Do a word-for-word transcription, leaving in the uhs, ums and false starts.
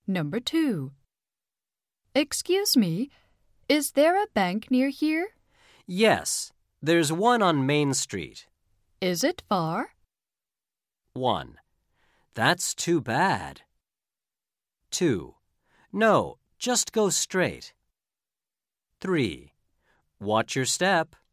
Number two. Excuse me, is there a bank near here? Yes, there's one on Main Street. Is it far? one. That's too bad. two. No, just go straight. three. Watch your step.